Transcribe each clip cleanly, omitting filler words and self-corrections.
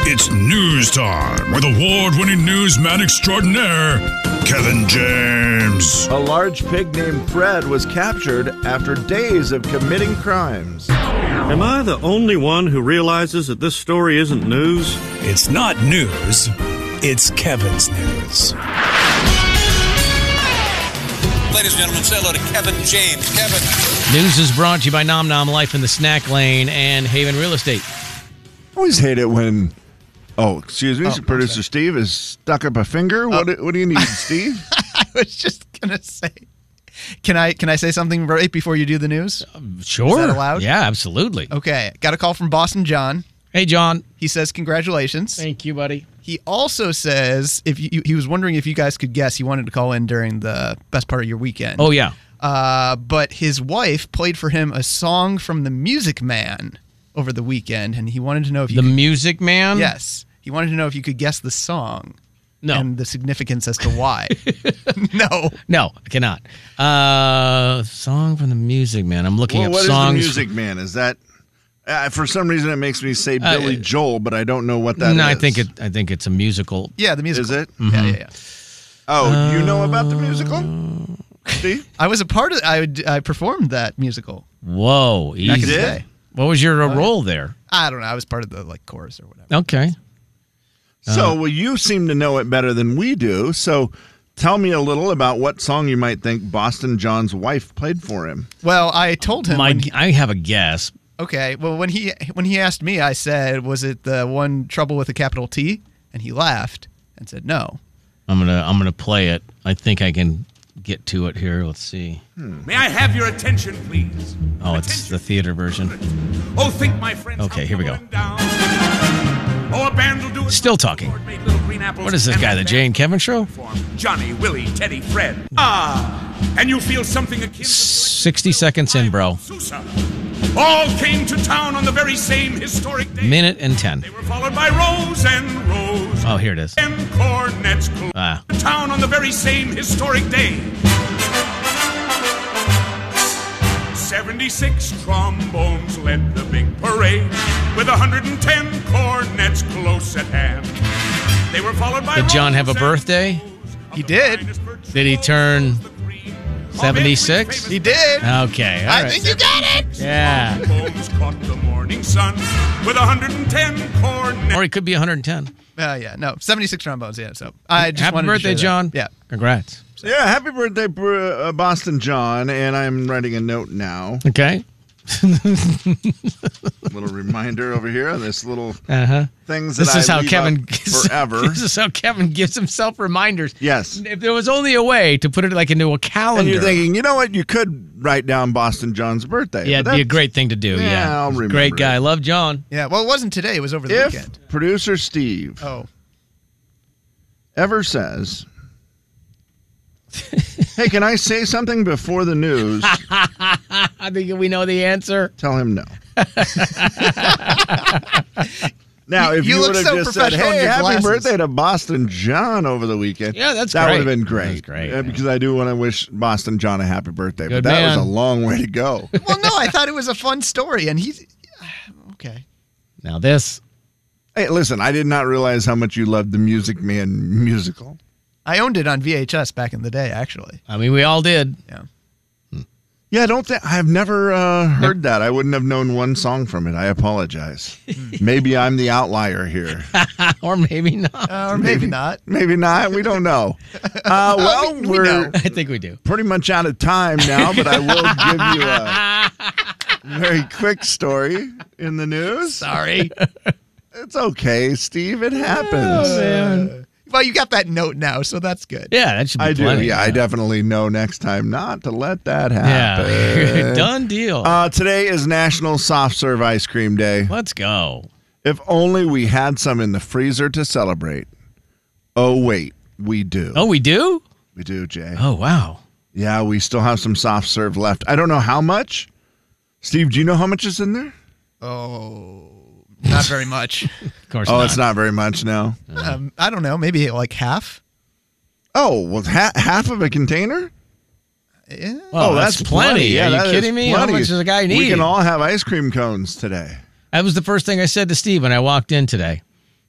It's news time with award-winning newsman extraordinaire, Kevin James. A large pig named Fred was captured after days of committing crimes. Am I the only one who realizes that this story isn't news? It's not news. It's Kevin's news. Ladies and gentlemen, say hello to Kevin James. Kevin. News is brought to you by Nom Nom Life in the Snack Lane and Haven Real Estate. I always hate it when... Oh, excuse me, Producer Steve is stuck up a finger. What do you need, Steve? I was just going to say... Can I say something right before you do the news? Sure. Is that allowed? Yeah, absolutely. Okay. Got a call from Boston John. Hey, John. He says congratulations. Thank you, buddy. He also says he was wondering if you guys could guess. He wanted to call in during the best part of your weekend. Oh, yeah. But his wife played for him a song from The Music Man over the weekend, and he wanted to know if you The Music Man? Yes. He wanted to know if you could guess the song. No. And the significance as to why. No. No, I cannot. Song from The Music Man. I'm looking up songs. What is The Music Man? Is that... for some reason, it makes me say Billy Joel, but I don't know what that is. No, I think it's a musical. Yeah, the musical. Is it? Mm-hmm. Yeah. Oh, you know about the musical? Steve? I was a part of I performed that musical. Whoa, easy. Back in the day. What was your role there? I don't know. I was part of the chorus or whatever. Okay. So, you seem to know it better than we do. So, tell me a little about what song you might think Boston John's wife played for him. Well, I told him. I have a guess. Okay. Well, when he asked me, I said, "Was it the one Trouble with a capital T?" And he laughed and said, "No." I'm gonna play it. I think I can get to it here. Let's see. May I have your attention, please? Oh, it's the theater version. Oh, think my friends. Okay, here we go. Oh, a band will do it. Still talking. What is this guy, the Jay and Kevin show? Johnny, Willie, Teddy, Fred. And you'll feel something akin to 60 seconds in, bro. All came to town on the very same historic day. Minute and 10. They were followed by rows and rows. Oh, here it is. And cornets closed to town on the very same historic day. 76 trombones led the big parade, with 110 cornets close at hand. They were followed by... Did John have a birthday? He did. Did he turn 76? He did. Okay, all right. I think you got it. Yeah. Trombones caught the morning sun, with 110 cornets. Or he could be 110. Yeah, no, 76 trombones. Yeah, so I just Happy wanted birthday, to show John. That. Yeah, congrats. Yeah, happy birthday, Boston John, and I'm writing a note now. Okay. Little reminder over here on this little things that This is I how leave Kevin up forever. This is how Kevin gives himself reminders. Yes. If there was only a way to put it like into a calendar. And you're thinking, you know what? You could write down Boston John's birthday. Yeah, it'd be a great thing to do. Yeah. I'll remember. Great guy. Love John. yeah. Well, it wasn't today. It was over the If weekend. producer Steve ever says, hey, can I say something before the news? I think we know the answer. Tell him no. Now, if you look would have so just said, professional in hey, your happy glasses. birthday to Boston John over the weekend. Yeah, that would have been great. That's great. Because I do want to wish Boston John a happy birthday. Good but that man. was a long way to go. Well, no, I thought it was a fun story, and he's okay. Now this. Hey, listen, I did not realize how much you loved the Music Man musical. I owned it on VHS back in the day, actually. I mean, we all did. Yeah. Yeah, I've never heard that. I wouldn't have known one song from it. I apologize. Maybe I'm the outlier here. Or maybe not. Or maybe not. Maybe not. We don't know. Well, we we're know. I think we do. pretty much out of time now, but I will give you a very quick story in the news. Sorry. It's okay, Steve. It happens. Oh, man. Well, you got that note now, so that's good. Yeah, that should be I do. plenty. Yeah, I definitely know next time not to let that happen. Yeah. Done deal. Today is National Soft Serve Ice Cream Day. Let's go. If only we had some in the freezer to celebrate. Oh, wait, we do. Oh, we do? We do, Jay. Oh, wow. Yeah, we still have some soft serve left. I don't know how much. Steve, do you know how much is in there? Oh, not very much. Of course Oh, not. it's not very much now. I don't know. Maybe like half. Oh, well, half of a container? Yeah. Oh, that's plenty. Yeah, Are that you is kidding me? How plenty. much does a guy need? We can all have ice cream cones today. That was the first thing I said to Steve when I walked in today.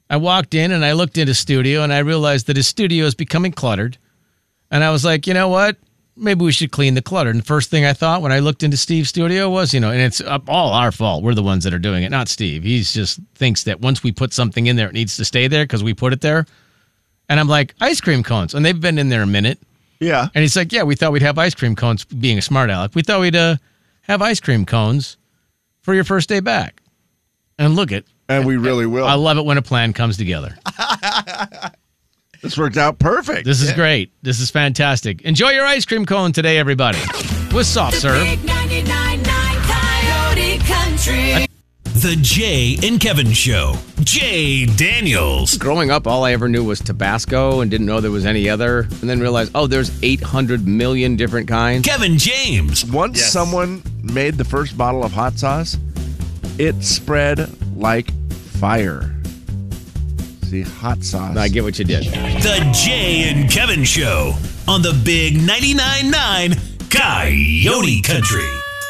I walked in and I looked at his studio and I realized that his studio is becoming cluttered. And I was like, you know what? Maybe we should clean the clutter. And the first thing I thought when I looked into Steve's studio was, and it's all our fault. We're the ones that are doing it, not Steve. He just thinks that once we put something in there, it needs to stay there because we put it there. And I'm like, ice cream cones. And they've been in there a minute. Yeah. And he's like, yeah, we thought we'd have ice cream cones, being a smart aleck. We thought we'd have ice cream cones for your first day back. And look it. And we really will. I love it when a plan comes together. This worked out perfect. This is great. This is fantastic. Enjoy your ice cream cone today, everybody. With soft serve. Big 99.9 Coyote Country. The Jay and Kevin Show. Jay Daniels. Growing up, all I ever knew was Tabasco and didn't know there was any other. And then realized, there's 800 million different kinds. Kevin James. Once someone made the first bottle of hot sauce, it spread like fire. See, hot sauce. I get what you did. The Jay and Kevin Show on the Big 99.9 Coyote Country.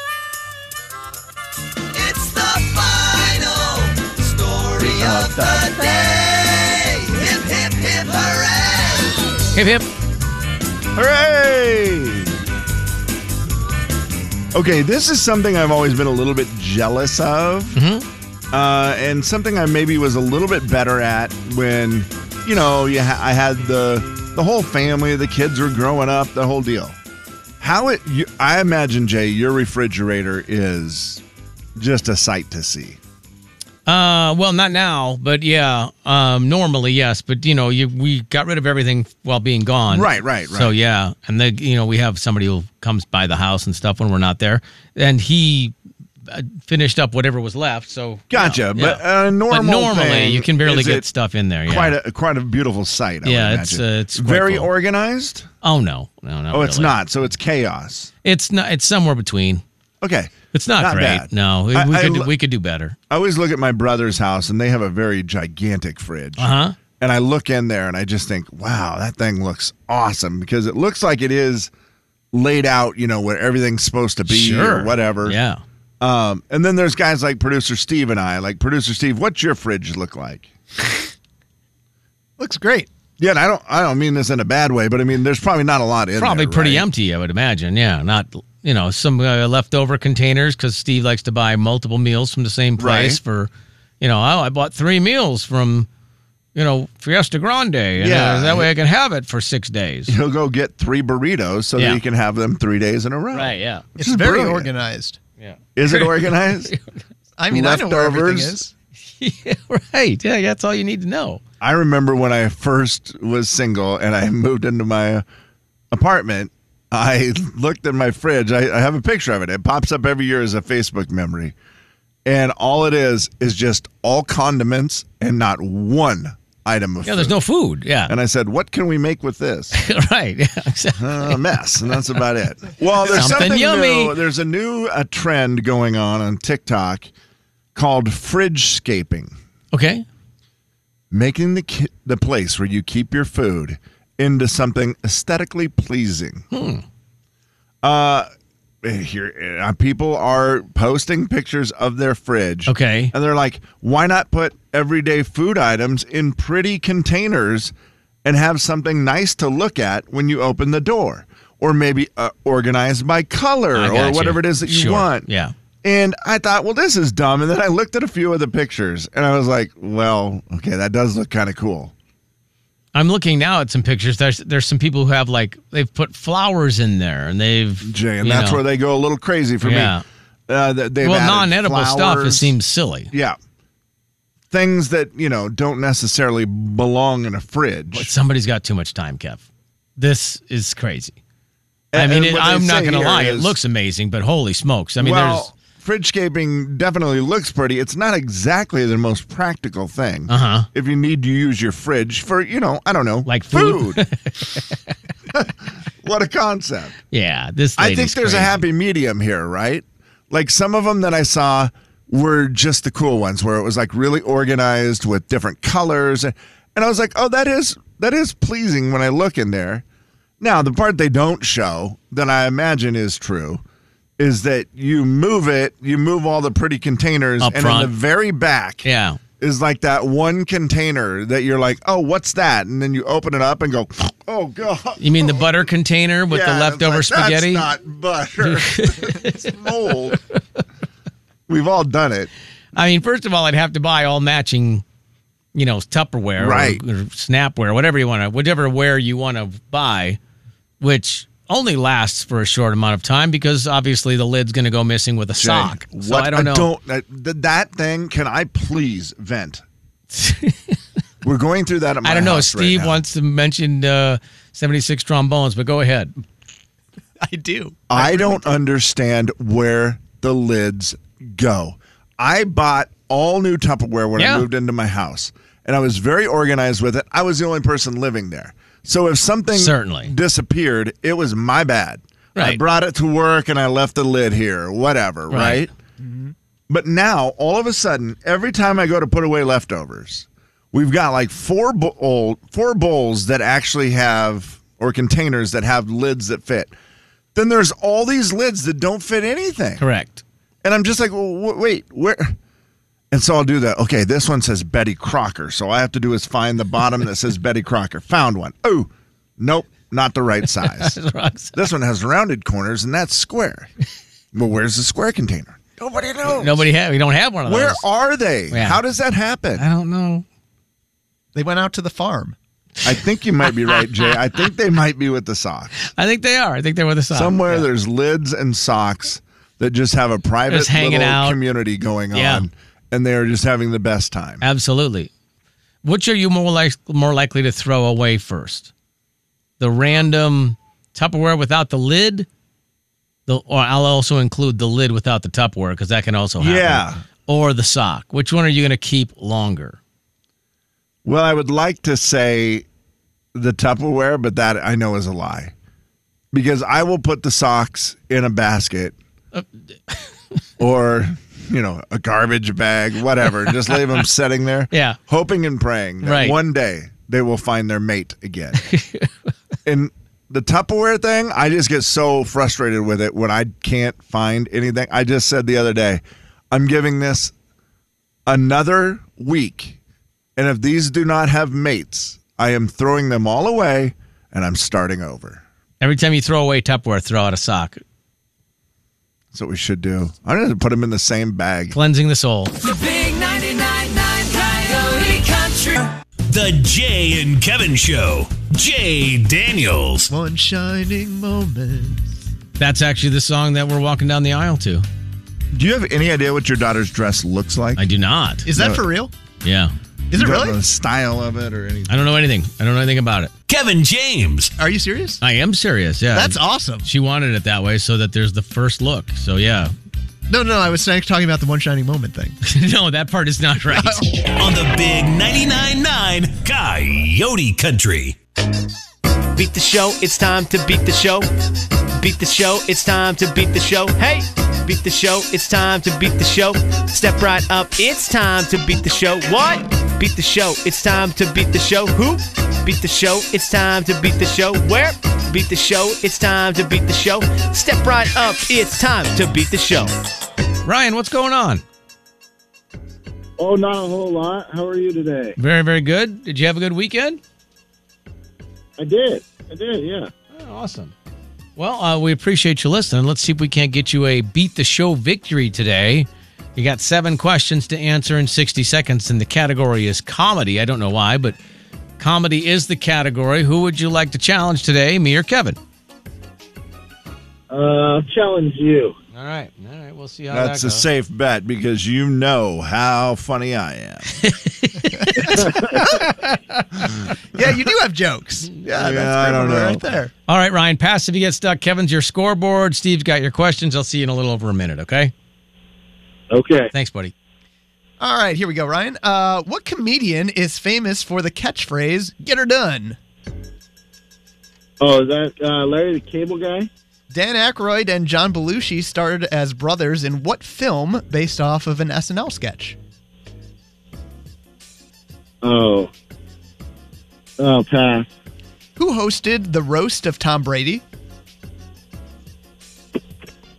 It's the final story of the day. Hip, hip, hip, hooray! Hip, hip. Hooray! Okay, this is something I've always been a little bit jealous of. And something I maybe was a little bit better at when, I had the whole family, the kids were growing up, the whole deal. I imagine, Jay, your refrigerator is just a sight to see. Well, not now, but yeah, normally, yes. But, we got rid of everything while being gone. Right. So, yeah. And, we have somebody who comes by the house and stuff when we're not there. And he finished up whatever was left. So gotcha. Yeah. But normally, you can barely get stuff in there. Yeah. Quite a beautiful sight. It's very cool. Organized. Oh no, not it's really. not. So it's chaos. It's not. It's somewhere between. Okay. It's not great. Bad. No, we could do better. I always look at my brother's house, and they have a very gigantic fridge. And I look in there, and I just think, wow, that thing looks awesome because it looks like it is laid out, where everything's supposed to be or whatever. Yeah. And then there's guys like Producer Steve and I. Like, Producer Steve, what's your fridge look like? Looks great. Yeah, and I don't mean this in a bad way, but I mean there's probably not a lot in there. Probably pretty right? empty, I would imagine. Yeah, not some leftover containers because Steve likes to buy multiple meals from the same place for, I bought 3 meals from, Fiesta Grande. And, that way I can have it for 6 days. He'll go get 3 burritos so that he can have them 3 days in a row. Right, yeah. It's very organized. Yeah. Is it organized? I mean, I know where everything is. Yeah, right. Yeah, that's all you need to know. I remember when I first was single and I moved into my apartment, I looked at my fridge. I have a picture of it. It pops up every year as a Facebook memory. And all it is just all condiments and not one item of food. Yeah, there's no food. Yeah. And I said, what can we make with this? Right. Yeah, exactly. A mess. And that's about it. Well, there's something yummy. new. There's a new trend going on TikTok called fridge-scaping. Okay. Making the place where you keep your food into something aesthetically pleasing. People are posting pictures of their fridge. Okay. And they're like, why not put everyday food items in pretty containers and have something nice to look at when you open the door? Or maybe organized by color or whatever it is that you want. Yeah. And I thought, well, this is dumb. And then I looked at a few of the pictures and I was like, well, okay, that does look kind of cool. I'm looking now at some pictures. There's some people who have they've put flowers in there and Jay, and that's where they go a little crazy for me. Non-edible stuff, it seems silly. Yeah. Things that, don't necessarily belong in a fridge. But somebody's got too much time, Kev. This is crazy. I'm not going to lie. It looks amazing, but holy smokes. I mean, fridge-scaping definitely looks pretty. It's not exactly the most practical thing. If you need to use your fridge for, I don't know, like food. What a concept. Yeah, this. I think there's a happy medium here, right? Like some of them that I saw were just the cool ones, where it was like really organized with different colors, and I was like, oh, that is pleasing when I look in there. Now, the part they don't show that I imagine is true is that you move all the pretty containers, up and front. in the very back, is like that one container that you're like, oh, what's that? And then you open it up and go, oh, God. You mean the butter container with the leftover spaghetti? That's not butter. It's mold. We've all done it. I mean, first of all, I'd have to buy all matching, Tupperware right. or Snapware, whatever ware you want to buy, which only lasts for a short amount of time because obviously the lid's going to go missing with a sock. So I don't know. That thing, can I please vent? We're going through that at my house. I don't know. Right Steve now. wants to mention 76 trombones, but go ahead. I do. I don't understand where the lids go. I bought all new Tupperware when I moved into my house, and I was very organized with it. I was the only person living there. So if something disappeared, it was my bad. Right. I brought it to work and I left the lid here, whatever, right? Mm-hmm. But now, all of a sudden, every time I go to put away leftovers, we've got like four bowls that actually have, or containers that have lids that fit. Then there's all these lids that don't fit anything. Correct. And I'm just like, well, wait, where? And so I'll do that. Okay, this one says Betty Crocker. So all I have to do is find the bottom that says Betty Crocker. Found one. Oh, nope, not the right size. This one has rounded corners, and that's square. Well, where's the square container? Nobody knows. We don't have one of those. Where are they? Yeah. How does that happen? I don't know. They went out to the farm. I think you might be right, Jay. I think they might be with the socks. I think they are. I think they're with the socks. Somewhere there's lids and socks that just have a private little community going on. And they are just having the best time. Absolutely. Which are you more likely to throw away first? The random Tupperware without the lid? Or I'll also include the lid without the Tupperware because that can also happen. Yeah. Or the sock. Which one are you going to keep longer? Well, I would like to say the Tupperware, but that I know is a lie. Because I will put the socks in a basket or... a garbage bag, whatever. Just leave them sitting there. Yeah. Hoping and praying that one day they will find their mate again. And the Tupperware thing, I just get so frustrated with it when I can't find anything. I just said the other day, I'm giving this another week. And if these do not have mates, I am throwing them all away and I'm starting over. Every time you throw away Tupperware, throw out a sock. That's what we should do. I'm going to put them in the same bag. Cleansing the soul. The big 99.9 Coyote Country. The Jay and Kevin Show. Jay Daniels. One shining moment. That's actually the song that we're walking down the aisle to. Do you have any idea what your daughter's dress looks like? I do not. Is that for real? Yeah. Is it You don't really? know the style of it or anything? I don't know anything. I don't know anything about it. Kevin James. Are you serious? I am serious, yeah. That's awesome. She wanted it that way so that there's the first look. So, yeah. No, I was talking about the one shining moment thing. No, that part is not right. On the big 99.9 Coyote Country. Beat the show, it's time to beat the show. Beat the show, it's time to beat the show. Hey! Beat the show, it's time to beat the show. Step right up, it's time to beat the show. What? Beat the show, it's time to beat the show. Who? Beat the show, it's time to beat the show. Where? Beat the show, it's time to beat the show. Step right up, it's time to beat the show. Ryan, what's going on? Oh, not a whole lot. How are you today? Very, very good. Did you have a good weekend? I did, yeah. Oh, awesome. Well, we appreciate you listening. Let's see if we can't get you a Beat the Show victory today. You got 7 questions to answer in 60 seconds, and the category is comedy. I don't know why, but comedy is the category. Who would you like to challenge today, me or Kevin? Challenge you. All right. We'll see how that goes. That's a safe bet because you know how funny I am. Yeah, you do have jokes. Yeah, that's I don't know. right there. All right, Ryan, pass if you get stuck. Kevin's your scoreboard. Steve's got your questions. I'll see you in a little over a minute, okay? Okay. Thanks, buddy. All right, here we go, Ryan. What comedian is famous for the catchphrase, get her done? Oh, is that Larry the Cable Guy? Dan Aykroyd and John Belushi starred as brothers in what film based off of an SNL sketch? Oh, pass. Who hosted the roast of Tom Brady?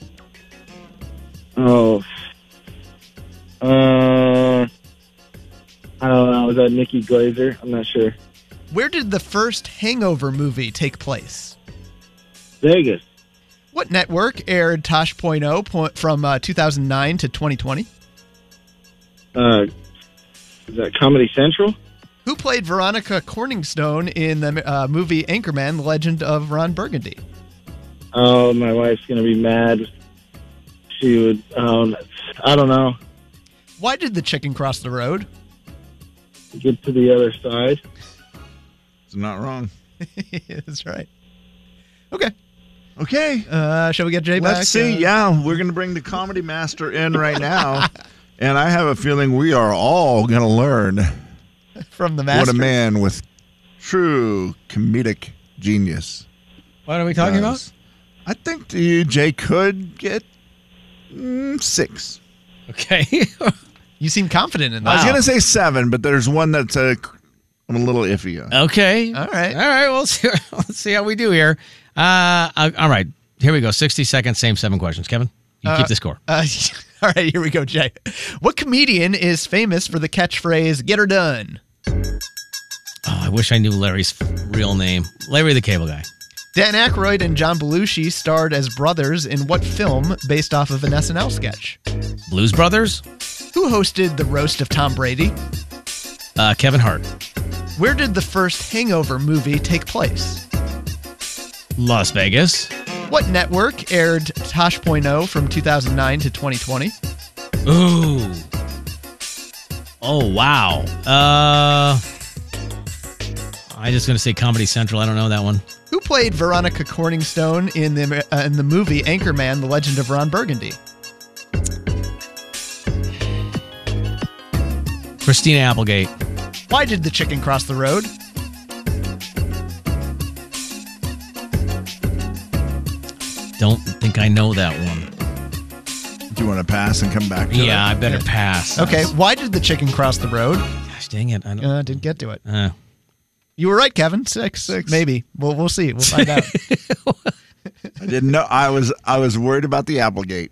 Oh. I don't know. Was that Nikki Glazer? I'm not sure. Where did the first Hangover movie take place? Vegas. What network aired Tosh.0 from 2009 to 2020? Is that Comedy Central? Who played Veronica Corningstone in the movie Anchorman, The Legend of Ron Burgundy? Oh, my wife's going to be mad. She would, I don't know. Why did the chicken cross the road? Get to the other side. It's not wrong. That's right. Okay. Okay. Shall we get Jay back? Let's see. Yeah, we're going to bring the comedy master in right now. And I have a feeling we are all going to learn from the master. What a man with true comedic genius. What are we talking about? I think Jay could get 6. Okay. You seem confident in that. I was going to say 7, but there's one that's I'm a little iffy on. Okay. All right. All right. Let's see how we do here. All right. Here we go. 60 seconds, same 7 questions. Kevin, you keep the score. All right. Here we go, Jay. What comedian is famous for the catchphrase, get her done? Oh, I wish I knew Larry's real name. Larry the Cable Guy. Dan Aykroyd and John Belushi starred as brothers in what film based off of an SNL sketch? Blues Brothers. Who hosted the roast of Tom Brady? Kevin Hart. Where did the first Hangover movie take place? Las Vegas. What network aired Tosh.0 from 2009 to 2020? Ooh. Oh, wow. I'm just going to say Comedy Central. I don't know that one. Who played Veronica Corningstone in the movie Anchorman, The Legend of Ron Burgundy? Christina Applegate. Why did the chicken cross the road? Don't think I know that one. Do you want to pass and come back to it? Yeah, I better pass. Okay, why did the chicken cross the road? Gosh, dang it. I didn't get to it. You were right, Kevin. 6. Maybe. We'll see. We'll find out. I didn't know. I was worried about the Applegate.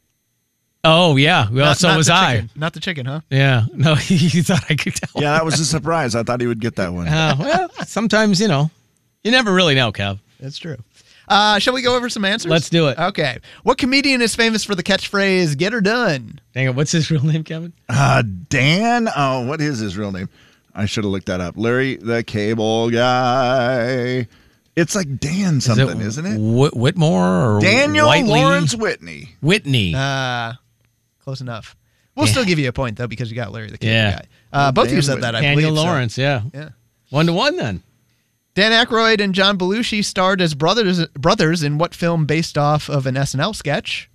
Oh, yeah. Well, so was I. Chicken. Not the chicken, huh? Yeah. No, you thought I could tell. Yeah, that was a surprise. I thought he would get that one. Well, sometimes, you never really know, Kev. That's true. Shall we go over some answers? Let's do it. Okay. What comedian is famous for the catchphrase, get her done? Dang it. What's his real name, Kevin? Dan. Oh, what is his real name? I should have looked that up. Larry the Cable Guy. It's like Dan something, isn't it? Whitmore or Daniel Whiteley? Lawrence Whitney. Whitney. Close enough. We'll still give you a point, though, because you got Larry the Cable Guy. Both of you said that, I believe. Daniel Lawrence, yeah. 1-1 then. Dan Aykroyd and John Belushi starred as brothers in what film based off of an SNL sketch?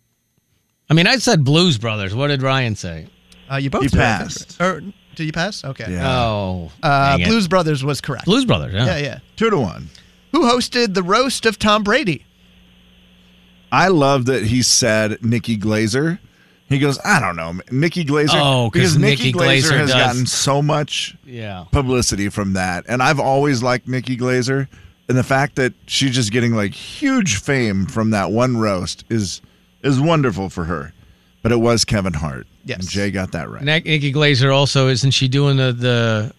I mean, I said Blues Brothers. What did Ryan say? You both He passed. Or did you pass? Okay. Yeah. Oh. dang it. Blues Brothers was correct. Blues Brothers, yeah. Yeah. 2-1. Who hosted the roast of Tom Brady? I love that he said Nikki Glazer. He goes, I don't know, Nikki Glazer. Oh, because Nikki Glazer has does. gotten so much publicity from that. And I've always liked Nikki Glazer. And the fact that she's just getting like huge fame from that one roast is wonderful for her. But it was Kevin Hart. Yes. And Jay got that right. Nikki Glazer also, isn't she doing is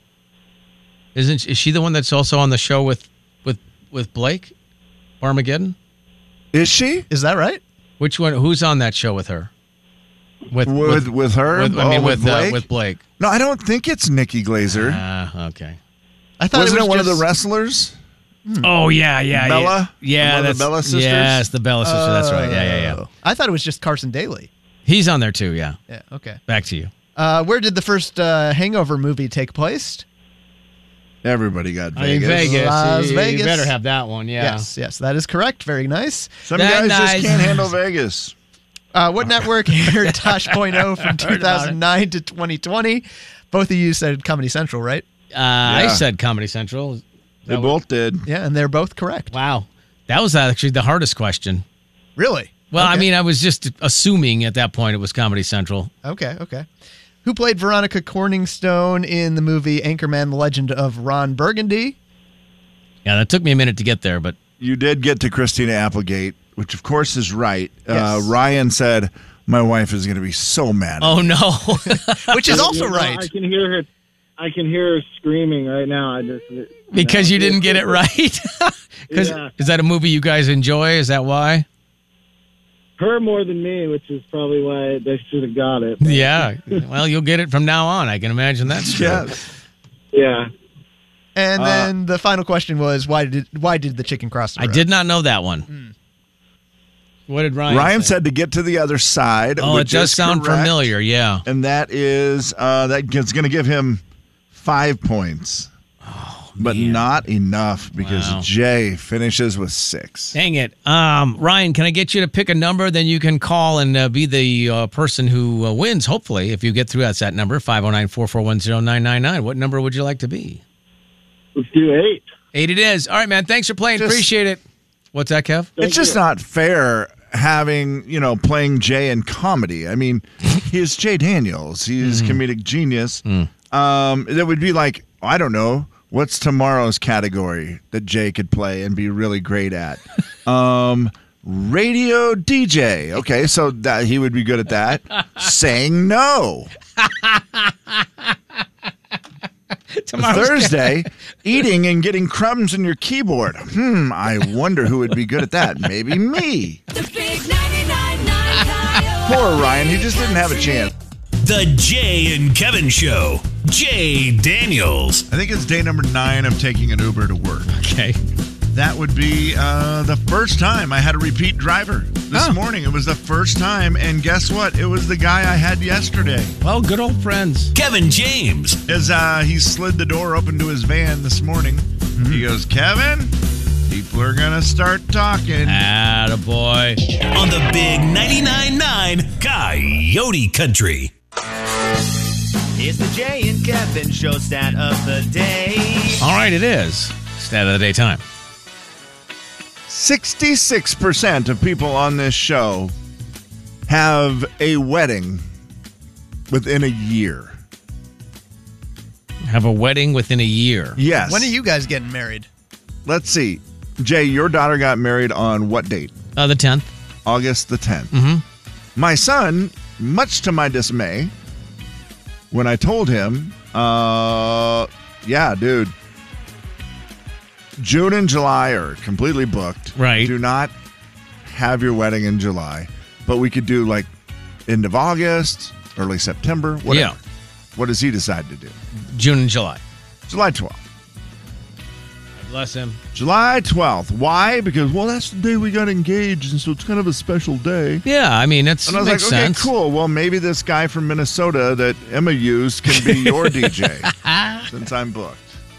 she the one that's also on the show with Blake? Armageddon? Is she? Is that right? Which one? Who's on that show with her? With her? With Blake. No, I don't think it's Nikki Glazer. Okay. I thought Wasn't it was one of the wrestlers? Oh, yeah. Bella? Yeah, One of the Bella sisters? Yes, the Bella sister. That's right. Yeah. I thought it was just Carson Daly. He's on there too, yeah. Yeah, okay. Back to you. Where did the first Hangover movie take place? Everybody got Vegas. I mean, Vegas. Las You Vegas. better have that one, yeah. Yes, that is correct. Very nice. Some guys just can't handle Vegas. What network aired Tosh.0 from 2009 to 2020? Both of you said Comedy Central, right? I said Comedy Central. They both did. Yeah, and they're both correct. Wow. That was actually the hardest question. Really? Well, Okay. I mean, I was just assuming at that point it was Comedy Central. Okay. Who played Veronica Corningstone in the movie Anchorman, The Legend of Ron Burgundy? Yeah, that took me a minute to get there, but You did get to Christina Applegate, which of course is right. Yes. Ryan said, my wife is going to be so mad. oh no. Which is also right. I can hear her. I can hear her screaming right now. Because you didn't get it right? Yeah. Is that a movie you guys enjoy? Is that why? Her more than me, which is probably why they should have got it. Yeah. Well, you'll get it from now on. I can imagine that's true. Yeah. And then the final question was, why did the chicken cross the road? I did not know that one. What did Ryan Ryan say? said to get to the other side. Oh, it which does is sound correct. familiar, yeah. And that is that's going to give him 5 points. But not enough because Jay finishes with 6. Dang it. Ryan, can I get you to pick a number? Then you can call and be the person who wins, hopefully, if you get through. That's that number, 509-441-0999. What number would you like to be? Let's do 8. 8 it is. All right, man. Thanks for playing. Appreciate it. What's that, Kev? It's just not fair having, playing Jay in comedy. I mean, he is Jay Daniels. He is comedic genius. That would be like, I don't know, what's tomorrow's category that Jay could play and be really great at? Radio DJ. Okay, so that he would be good at that. Saying no. Thursday, eating and getting crumbs in your keyboard. I wonder who would be good at that. Maybe me. The big 99.9 Coyote Poor Ryan, he just didn't have a chance. The Jay and Kevin Show. Jay Daniels. I think it's day number 9 of taking an Uber to work. Okay. That would be the first time I had a repeat driver this morning. It was the first time, and guess what? It was the guy I had yesterday. Well, good old friends. Kevin James. As he slid the door open to his van this morning, he goes, Kevin, people are going to start talking. Attaboy. On the big 99.9 Coyote Country. It's the Jay and Kevin Show stat of the day. All right, it is. Stat of the day time. 66% of people on this show have a wedding within a year. Have a wedding within a year. Yes. When are you guys getting married? Let's see. Jay, your daughter got married on what date? The 10th. August the 10th. Mm-hmm. My son, much to my dismay, when I told him, yeah, dude, June and July are completely booked. Right. Do not have your wedding in July, but we could do like end of August, early September, whatever. Yeah. What does he decide to do? June and July. July 12th. Bless him. July 12th. Why? Because, well, that's the day we got engaged, and so it's kind of a special day. Yeah, I mean, it's And I was makes like, okay, sense. cool. Well, maybe this guy from Minnesota that Emma used can be your DJ since I'm booked.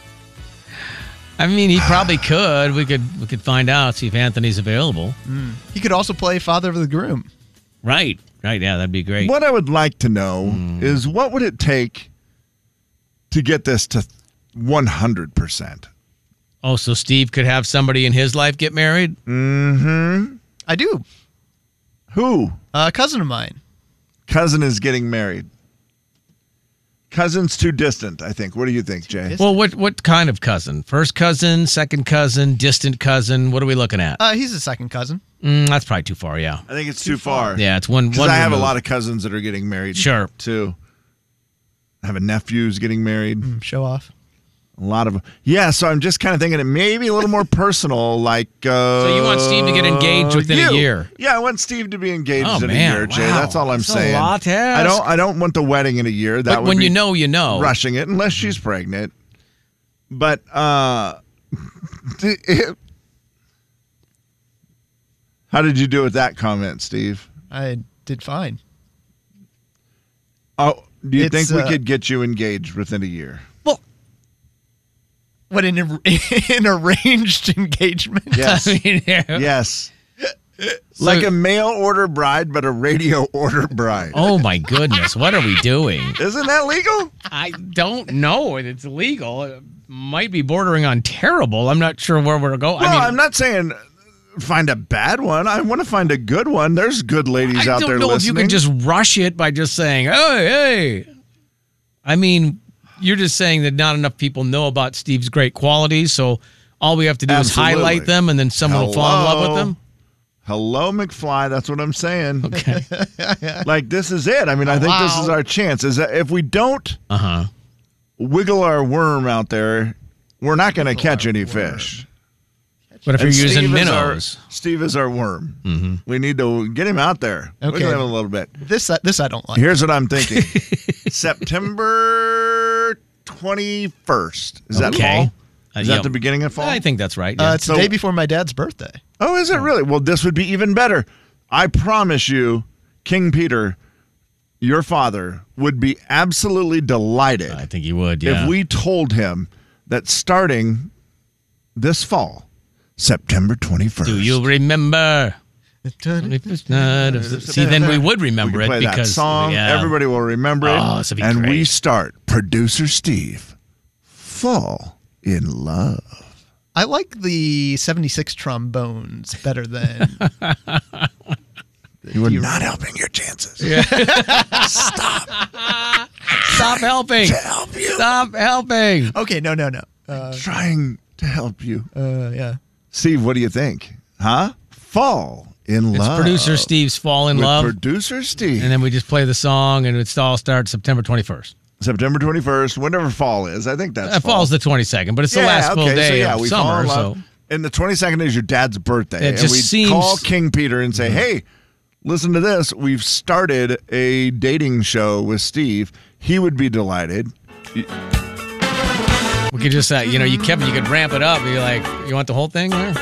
I mean, he probably could. We could find out, see if Anthony's available. He could also play father of the groom. Right. Yeah, that'd be great. What I would like to know is what would it take to get this to 100%? Oh, so Steve could have somebody in his life get married? Mm-hmm. I do. Who? A cousin of mine. Cousin is getting married. Cousin's too distant, I think. What do you think, Jay? Well, what kind of cousin? First cousin, second cousin, distant cousin? What are we looking at? He's a second cousin. That's probably too far, yeah. I think it's too far. Yeah, it's one. Because I have a lot of cousins that are getting married. Sure. Too. I have a nephew who's getting married. Show off. A lot of so I'm just kind of thinking it may be a little more personal, like. So you want Steve to get engaged within a year? Yeah, I want Steve to be engaged in man, a year, Jay. wow. That's all I'm That's saying. a lot to ask. I don't want the wedding in a year. That But would when be you know, you know. rushing it, unless she's pregnant. But how did you do with that comment, Steve? I did fine. Oh, do you It's, think we could get you engaged within a year? What, an arranged engagement? Yes. I mean, yeah. Yes. Like a mail order bride, but a radio order bride. Oh my goodness, what are we doing? Isn't that legal? I don't know. It's illegal. It might be bordering on terrible. I'm not sure where we're going. Well, I'm not saying find a bad one. I want to find a good one. There's good ladies out there I don't know if you listening. can just rush it by just saying, hey. I mean, you're just saying that not enough people know about Steve's great qualities, so all we have to do is highlight them, and then someone will fall in love with them? Hello, McFly. That's what I'm saying. Okay. Like, this is it. I mean, I think this is our chance. Is that if we don't wiggle our worm out there, we're not going to catch any fish. But if And you're using Steve is minnows. Steve is our worm. Mm-hmm. We need to get him out there. Okay. Wiggle him a little bit. This I don't like. Here's what I'm thinking. September 21st. Is that Okay. fall? Is that the beginning of fall? I think that's right. Yeah. It's the day before my dad's birthday. Oh, is it really? Well, this would be even better. I promise you, King Peter, your father, would be absolutely delighted. I think you would, yeah. If we told him that starting this fall, September 21st. Do you remember? See, then we would remember we can it play because that song. Everybody will remember it. Oh, this would be and great. we start Producer Steve, Fall in Love. I like the 76 trombones better than. You were not helping your chances. Yeah. Stop helping. To help you. Stop helping. Okay, no. Trying to help you. Yeah. Steve, what do you think? Huh? Fall in It's Love. producer Steve's Fall in With Love. Producer Steve. And then we just play the song, and it all starts September 21st. September 21st, whenever fall is. I think that's fall. Fall's the 22nd, but it's the last full day so of we fall summer. in love. So And the 22nd is your dad's birthday. It and just we seems- call King Peter and say, hey, listen to this. We've started a dating show with Steve. He would be delighted. we could just, Kevin, you could ramp it up. Be like, you want the whole thing there?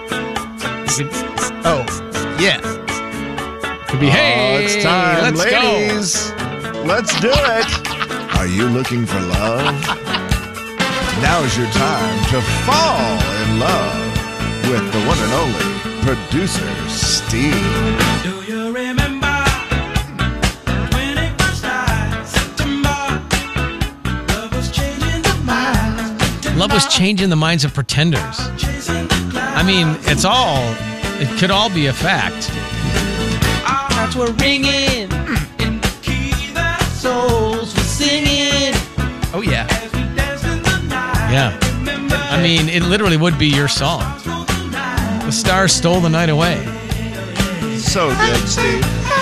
Oh, yeah. Could be, hey, it's time, let's ladies. Let's do it. Are you looking for love? Now is your time to fall in love with the one and only Producer Steve. Do you remember when it first started? September, love was changing the minds. Love was changing the minds of pretenders. I mean, it could all be a fact. Hearts were ringing in the key that souls were singing. Oh, yeah. As we danced in the night. Yeah. I mean, it literally would be your song. The stars stole the night away. So good, Steve.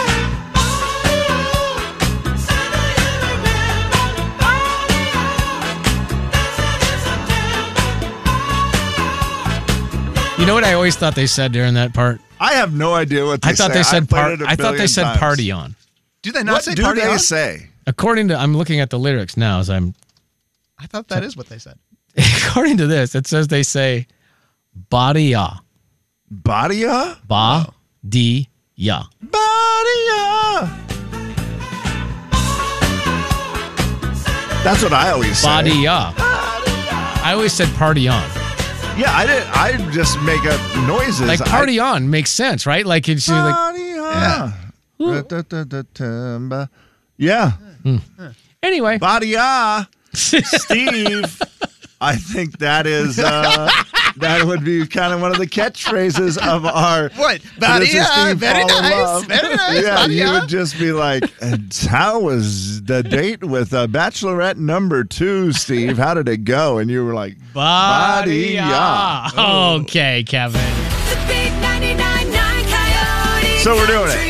You know what I always thought they said during that part? I have no idea what they I thought say. they said I've played it a I thought they billion said times. party on. Do they not What say do party they on? say? I'm looking at the lyrics now as I'm I thought that is what they said. according to this, it says they say Badia. Badia? Ba-di-ya. Badia. That's what I always say. Badia. I always said party on. Yeah, I just make up noises. Like party on makes sense, right? Like it's like Badia. Yeah. Anyway. Badia. Steve. I think that is that would be kind of one of the catchphrases of our What? Producer Badia. Steve Very Fall in nice. Love. Very nice. Yeah, Badia. you would just be like, how was the date with Bachelorette number 2, Steve? How did it go? And you were like, Badia. Okay, Kevin. The big 99.9 Coyote So we're doing it.